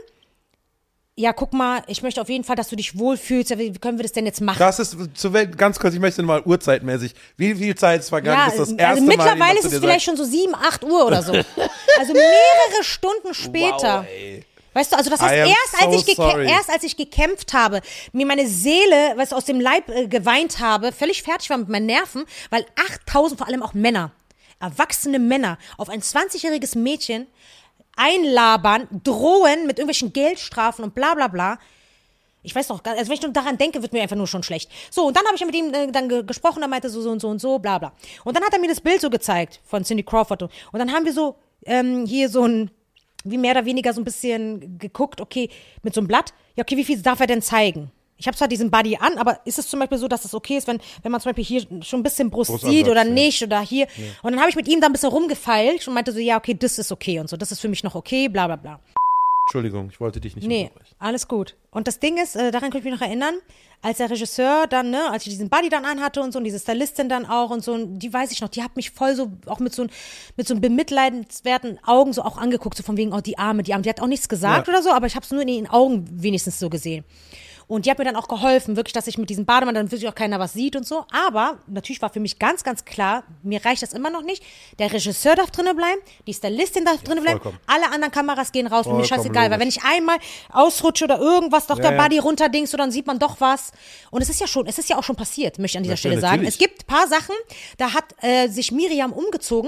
ja, guck mal, ich möchte auf jeden Fall, dass du dich wohlfühlst. Wie können wir das denn jetzt machen? Das ist, ganz kurz, ich möchte mal uhrzeitmäßig. Wie viel Zeit ist vergangen, bis das erste also Mal... Mittlerweile ist es vielleicht schon so 7, 8 Uhr oder so. Also mehrere Stunden später. Wow, weißt du, also das heißt, erst als ich gekämpft habe, mir meine Seele, weißt du, aus dem Leib geweint habe, völlig fertig war mit meinen Nerven, weil 8000, vor allem auch Männer, erwachsene Männer, auf ein 20-jähriges Mädchen einlabern, drohen mit irgendwelchen Geldstrafen und bla bla bla. Ich weiß noch, also wenn ich nur daran denke, wird mir einfach nur schon schlecht. So, und dann habe ich mit ihm dann gesprochen, er meinte so und so und so, bla bla. Und dann hat er mir das Bild so gezeigt von Cindy Crawford. Und dann haben wir so hier so ein, wie mehr oder weniger so ein bisschen geguckt, okay, mit so einem Blatt, ja okay, wie viel darf er denn zeigen? Ich habe zwar diesen Body an, aber ist es zum Beispiel so, dass es okay ist, wenn man zum Beispiel hier schon ein bisschen Brust sieht oder nicht oder hier. Ja. Und dann habe ich mit ihm da ein bisschen rumgefeilt und meinte so, ja, okay, das ist okay und so, das ist für mich noch okay, bla bla bla. Entschuldigung, ich wollte dich nicht unterbrechen. Alles gut. Und das Ding ist, daran kann ich mich noch erinnern, als der Regisseur dann, als ich diesen Body dann anhatte und so und diese Stylistin dann auch und so, und die weiß ich noch, die hat mich voll so, auch mit so bemitleidenswerten Augen so auch angeguckt, so von wegen, die Arme, die hat auch nichts gesagt oder so, aber ich habe es nur in den Augen wenigstens so gesehen. Und die hat mir dann auch geholfen, wirklich, dass ich mit diesem Bademann dann wirklich auch keiner was sieht und so. Aber natürlich war für mich ganz, ganz klar, mir reicht das immer noch nicht. Der Regisseur darf drinnen bleiben, die Stylistin darf drinnen bleiben, alle anderen Kameras gehen raus, mir scheißegal. Weil wenn ich einmal ausrutsche oder irgendwas, doch der Body runterdingst, so, dann sieht man doch was. Und es ist ja auch schon passiert, möchte ich an dieser Stelle sagen. Es gibt ein paar Sachen, da hat sich Miriam umgezogen.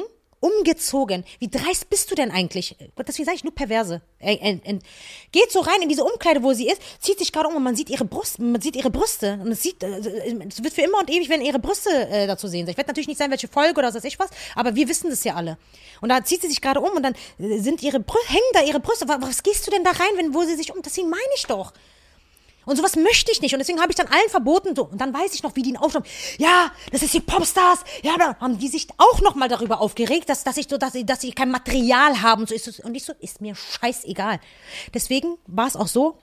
Wie dreist bist du denn eigentlich? Deswegen sage ich nur Perverse. Geht so rein in diese Umkleide, wo sie ist, zieht sich gerade um und man sieht ihre Brüste. Und es wird für immer und ewig, wenn ihre Brüste dazu sehen. Ich werde natürlich nicht sagen, welche Folge oder was weiß ich was, aber wir wissen das ja alle. Und da zieht sie sich gerade um und dann hängen da ihre Brüste. Was gehst du denn da rein, wo sie sich Deswegen meine ich doch. Und sowas möchte ich nicht. Und deswegen habe ich dann allen verboten. So. Und dann weiß ich noch, wie die ihn aufschreiben. Ja, das ist die Popstars. Ja, da haben die sich auch noch mal darüber aufgeregt, dass sie kein Material haben. Und ich so, ist mir scheißegal. Deswegen war es auch so,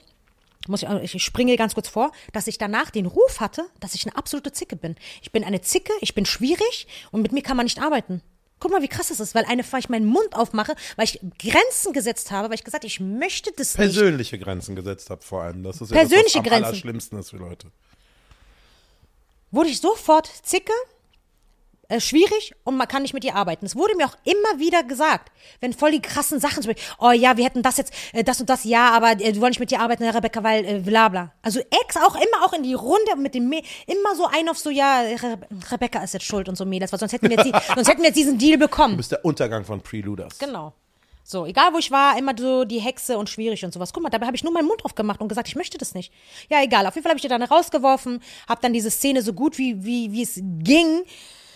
ich springe ganz kurz vor, dass ich danach den Ruf hatte, dass ich eine absolute Zicke bin. Ich bin eine Zicke, ich bin schwierig und mit mir kann man nicht arbeiten. Guck mal, wie krass das ist, weil ich meinen Mund aufmache, weil ich Grenzen gesetzt habe, weil ich gesagt habe, ich möchte das nicht. Persönliche Grenzen gesetzt habe vor allem. Das ist ja persönliche das, was Grenzen. Am allerschlimmsten ist für Leute. Wurde ich sofort Zicke, schwierig und man kann nicht mit ihr arbeiten. Das wurde mir auch immer wieder gesagt, wenn voll die krassen Sachen, so, oh ja, wir hätten das jetzt, das und das, ja, aber wir wollen nicht mit dir arbeiten, Rebecca, weil bla bla. Also immer auch in die Runde mit dem immer so ein auf so, ja, Rebecca ist jetzt schuld und so Mädels, weil sonst hätten wir jetzt diesen Deal bekommen. Du bist der Untergang von Preluders. Genau. So, egal wo ich war, immer so die Hexe und schwierig und sowas. Guck mal, dabei habe ich nur meinen Mund aufgemacht und gesagt, ich möchte das nicht. Ja, egal, auf jeden Fall habe ich die dann rausgeworfen, habe dann diese Szene so gut wie es ging,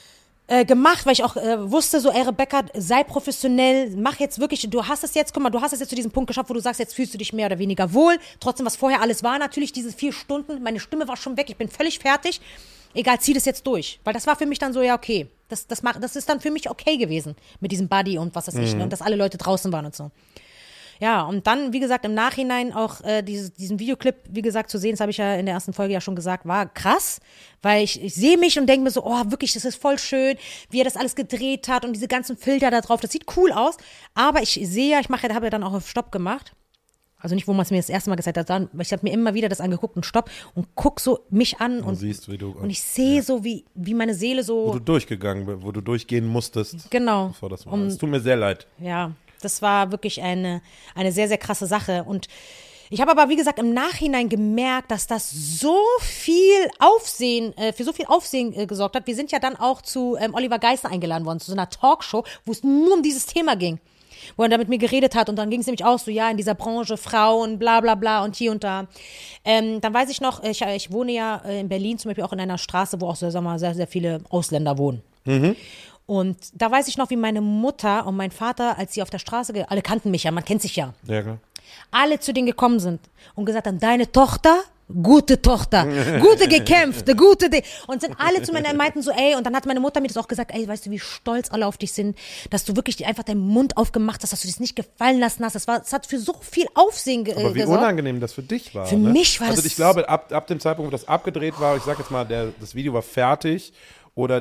gemacht, weil ich auch wusste, so, ey, Rebecca, sei professionell, mach jetzt wirklich, du hast es jetzt zu diesem Punkt geschafft, wo du sagst, jetzt fühlst du dich mehr oder weniger wohl, trotzdem, was vorher alles war, natürlich diese 4 Stunden, meine Stimme war schon weg, ich bin völlig fertig, egal, zieh das jetzt durch, weil das war für mich dann so, ja, okay, das ist dann für mich okay gewesen, mit diesem Buddy und was weiß ich, und dass alle Leute draußen waren und so. Ja, und dann, wie gesagt, im Nachhinein auch diesen Videoclip, wie gesagt, zu sehen, das habe ich ja in der ersten Folge ja schon gesagt, war krass, weil ich sehe mich und denke mir so, oh, wirklich, das ist voll schön, wie er das alles gedreht hat und diese ganzen Filter da drauf, das sieht cool aus, aber ich sehe ja, habe ja dann auch auf Stopp gemacht, also nicht, wo man es mir das erste Mal gesagt hat, sondern ich habe mir immer wieder das angeguckt und Stopp und guck so mich an und siehst, wie du, und ich sehe so, wie meine Seele so. Wo du durchgegangen bist, wo du durchgehen musstest. Genau. Bevor das war. Es tut mir sehr leid. Ja. Das war wirklich eine sehr, sehr krasse Sache. Und ich habe aber, wie gesagt, im Nachhinein gemerkt, dass das so viel Aufsehen, für so viel Aufsehen gesorgt hat. Wir sind ja dann auch zu Oliver Geißler eingeladen worden, zu so einer Talkshow, wo es nur um dieses Thema ging. Wo er da mit mir geredet hat und dann ging es nämlich auch so, ja, in dieser Branche, Frauen, bla bla bla und hier und da. Dann weiß ich noch, ich wohne ja in Berlin zum Beispiel auch in einer Straße, wo auch so, sagen wir mal, sehr, sehr viele Ausländer wohnen. Mhm. Und da weiß ich noch, wie meine Mutter und mein Vater, als sie auf der Straße, alle kannten mich ja, man kennt sich ja. Ja, klar. Alle zu denen gekommen sind und gesagt haben, deine Tochter, gute gekämpft, gute. Und sind alle zu mir meinten so, ey, und dann hat meine Mutter mir das auch gesagt, ey, weißt du, wie stolz alle auf dich sind, dass du wirklich einfach deinen Mund aufgemacht hast, dass du das nicht gefallen lassen hast. Das hat für so viel Aufsehen gesorgt. Aber wie unangenehm das für dich war. Für mich war das. Also ich glaube, ab dem Zeitpunkt, wo das abgedreht war, ich sag jetzt mal, das Video war fertig, oder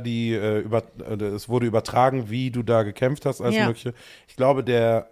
es wurde übertragen, wie du da gekämpft hast, alles Mögliche. Ich glaube, der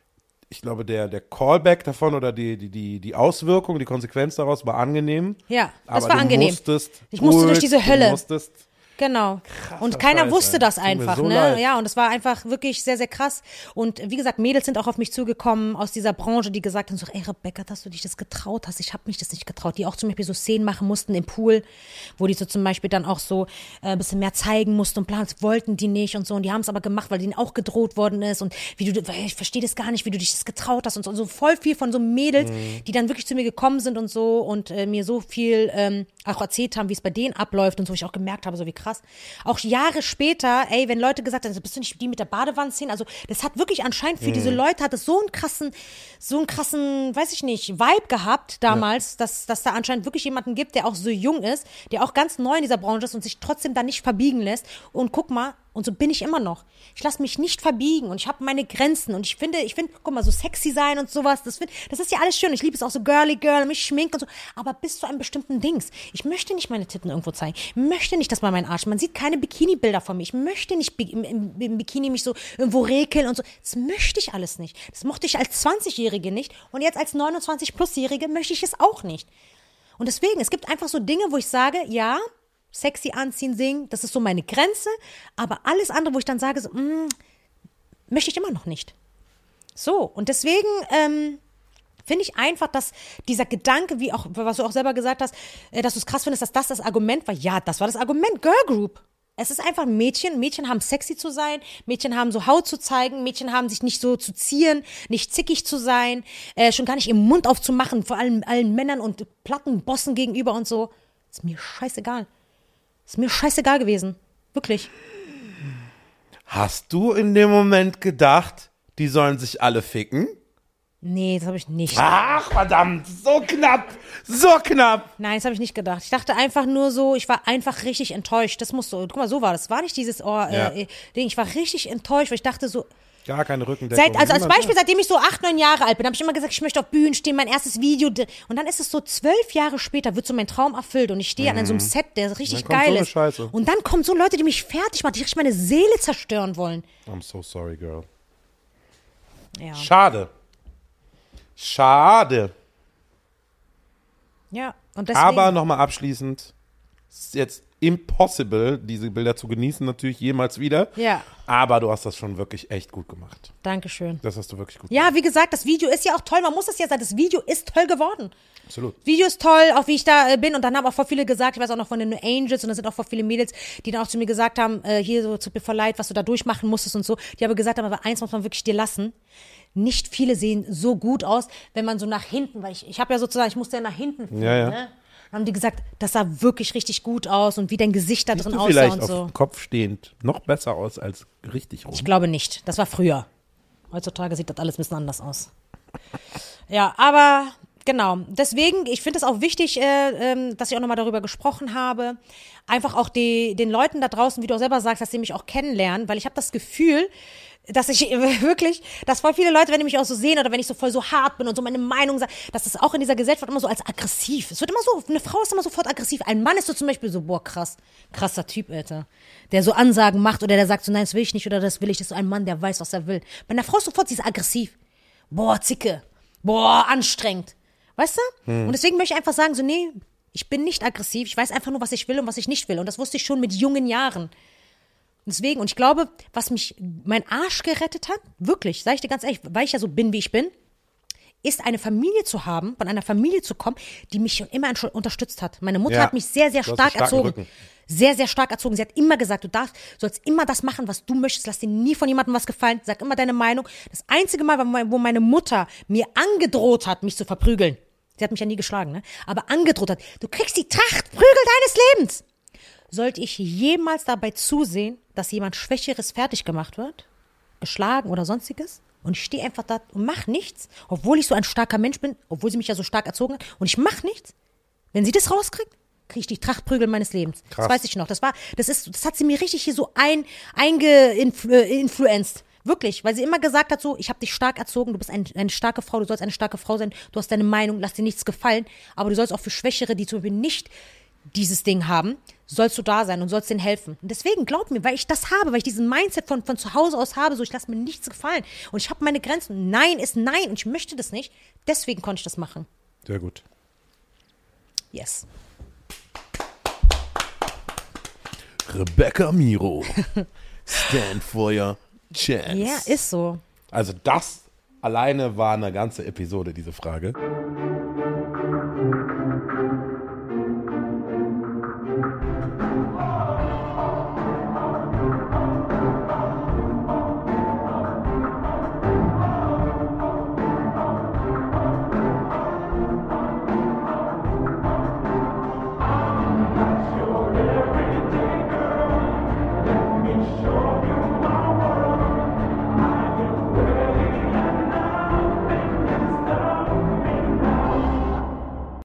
Callback davon oder die Auswirkung, die Konsequenz daraus war angenehm. Ja, das aber war angenehm. Ich musste durch diese Hölle. Genau. Und keiner wusste das einfach, so ne? leid. Ja, und es war einfach wirklich sehr, sehr krass. Und wie gesagt, Mädels sind auch auf mich zugekommen aus dieser Branche, die gesagt haben so, ey Rebecca, dass du dich das getraut hast. Ich habe mich das nicht getraut. Die auch zum Beispiel so Szenen machen mussten im Pool, wo die so zum Beispiel dann auch so ein bisschen mehr zeigen mussten und bla, das wollten die nicht und so. Und die haben es aber gemacht, weil denen auch gedroht worden ist. Und ich verstehe das gar nicht, wie du dich das getraut hast und so. Und so voll viel von so Mädels, die dann wirklich zu mir gekommen sind und so und mir so viel auch erzählt haben, wie es bei denen abläuft und so. Ich auch gemerkt habe, so wie krass. Auch Jahre später, ey, wenn Leute gesagt haben, bist du nicht die mit der Badewannenszene? Also das hat wirklich anscheinend für diese Leute, hat es so einen krassen, weiß ich nicht, Vibe gehabt damals, dass da anscheinend wirklich jemanden gibt, der auch so jung ist, der auch ganz neu in dieser Branche ist und sich trotzdem da nicht verbiegen lässt. Und guck mal, und so bin ich immer noch. Ich lasse mich nicht verbiegen und ich habe meine Grenzen und ich finde, guck mal, so sexy sein und sowas, das ist ja alles schön. Ich liebe es auch so girly girl, mich schminken und so, aber bis zu einem bestimmten Dings. Ich möchte nicht meine Titten irgendwo zeigen. Ich möchte nicht, dass man Arsch, man sieht keine Bikini-Bilder von mir. Ich möchte nicht im Bikini mich so irgendwo rekeln und so. Das möchte ich alles nicht. Das mochte ich als 20-Jährige nicht und jetzt als 29-Plus-Jährige möchte ich es auch nicht. Und deswegen, es gibt einfach so Dinge, wo ich sage, ja, sexy anziehen, singen, das ist so meine Grenze, aber alles andere, wo ich dann sage, so, möchte ich immer noch nicht. So, und deswegen finde ich einfach, dass dieser Gedanke, wie auch, was du auch selber gesagt hast, dass du es krass findest, dass das Argument war. Ja, das war das Argument, Girl Group. Es ist einfach ein Mädchen. Mädchen haben sexy zu sein. Mädchen haben so Haut zu zeigen. Mädchen haben sich nicht so zu zieren, nicht zickig zu sein, schon gar nicht ihren Mund aufzumachen, vor allem allen Männern und Plattenbossen gegenüber und so. Ist mir scheißegal. Ist mir scheißegal gewesen. Wirklich. Hast du in dem Moment gedacht, die sollen sich alle ficken? Nee, das habe ich nicht. Ach, verdammt, so knapp, so knapp. Nein, das habe ich nicht gedacht. Ich dachte einfach nur so, ich war einfach richtig enttäuscht. Das muss so, guck mal, so war das. War nicht dieses Ding. Ich war richtig enttäuscht, weil ich dachte so, gar keine Rückendeckung. Also als Beispiel, seitdem ich so 8, 9 Jahre alt bin, habe ich immer gesagt, ich möchte auf Bühnen stehen, mein erstes Video. Und dann ist es so 12 Jahre später, wird so mein Traum erfüllt und ich stehe an so einem Set, der richtig geil ist. Scheiße. Und dann kommen so Leute, die mich fertig machen, die richtig meine Seele zerstören wollen. I'm so sorry, girl. Ja. Schade. Ja, und deswegen. Aber nochmal abschließend, ist jetzt impossible, diese Bilder zu genießen, natürlich jemals wieder. Ja. Aber du hast das schon wirklich echt gut gemacht. Dankeschön. Das hast du wirklich gut gemacht. Ja, wie gesagt, das Video ist ja auch toll. Man muss es ja sagen, das Video ist toll geworden. Absolut. Das Video ist toll, auch wie ich da bin. Und dann haben auch voll viele gesagt, ich weiß auch noch von den Angels, und da sind auch voll viele Mädels, die dann auch zu mir gesagt haben, hier so zu Before Light, was du da durchmachen musstest und so. Die aber gesagt haben, aber eins muss man wirklich dir lassen. Nicht viele sehen so gut aus, wenn man so nach hinten, weil ich habe ja sozusagen, ich musste ja nach hinten filmen, ja. ne? Dann haben die gesagt, das sah wirklich richtig gut aus und wie dein Gesicht da Siehst drin du aussah vielleicht und auf so. dem Kopf stehend noch besser aus als richtig rum? Ich glaube nicht. Das war früher. Heutzutage sieht das alles ein bisschen anders aus. Ja, aber genau. Deswegen, ich finde es auch wichtig, dass ich auch nochmal darüber gesprochen habe. Einfach auch den Leuten da draußen, wie du auch selber sagst, dass sie mich auch kennenlernen, weil ich habe das Gefühl, dass ich wirklich, dass voll viele Leute, wenn die mich auch so sehen oder wenn ich so voll so hart bin und so meine Meinung sage, dass das auch in dieser Gesellschaft immer so als aggressiv. Es wird immer so, eine Frau ist immer sofort aggressiv. Ein Mann ist so zum Beispiel so, boah, krasser Typ, Alter. Der so Ansagen macht oder der sagt so, nein, das will ich nicht oder das will ich. Das ist so ein Mann, der weiß, was er will. Bei einer Frau ist sofort, sie ist aggressiv. Boah, Zicke. Boah, anstrengend. Weißt du? Und deswegen möchte ich einfach sagen, so, nee, ich bin nicht aggressiv. Ich weiß einfach nur, was ich will und was ich nicht will. Und das wusste ich schon mit jungen Jahren. Deswegen, und ich glaube, was mich mein Arsch gerettet hat, wirklich, sage ich dir ganz ehrlich, weil ich ja so bin, wie ich bin, ist eine Familie zu haben, von einer Familie zu kommen, die mich schon immer unterstützt hat. Meine Mutter hat mich sehr, sehr stark erzogen. Rücken. Sehr, sehr stark erzogen. Sie hat immer gesagt, sollst immer das machen, was du möchtest. Lass dir nie von jemandem was gefallen. Sag immer deine Meinung. Das einzige Mal, wo meine Mutter mir angedroht hat, mich zu verprügeln. Sie hat mich ja nie geschlagen, ne? Aber angedroht hat. Du kriegst die Trachtprügel deines Lebens. Sollte ich jemals dabei zusehen, dass jemand Schwächeres fertig gemacht wird, geschlagen oder sonstiges, und ich stehe einfach da und mach nichts, obwohl ich so ein starker Mensch bin, obwohl sie mich ja so stark erzogen hat, und ich mach nichts, wenn sie das rauskriegt, kriege ich die Trachtprügel meines Lebens. Krass. Das weiß ich noch. Das hat sie mir richtig hier so eingeinfluenzt. Wirklich, weil sie immer gesagt hat so, ich habe dich stark erzogen, du bist eine starke Frau, du sollst eine starke Frau sein, du hast deine Meinung, lass dir nichts gefallen, aber du sollst auch für Schwächere, die zum Beispiel nicht dieses Ding haben, sollst du da sein und sollst denen helfen. Und deswegen, glaub mir, weil ich das habe, weil ich diesen Mindset von zu Hause aus habe, so ich lasse mir nichts gefallen. Und ich habe meine Grenzen. Nein ist Nein und ich möchte das nicht. Deswegen konnte ich das machen. Sehr gut. Yes. Rebecca Miro. Stand for your chance. Ja, ist so. Also das alleine war eine ganze Episode, diese Frage.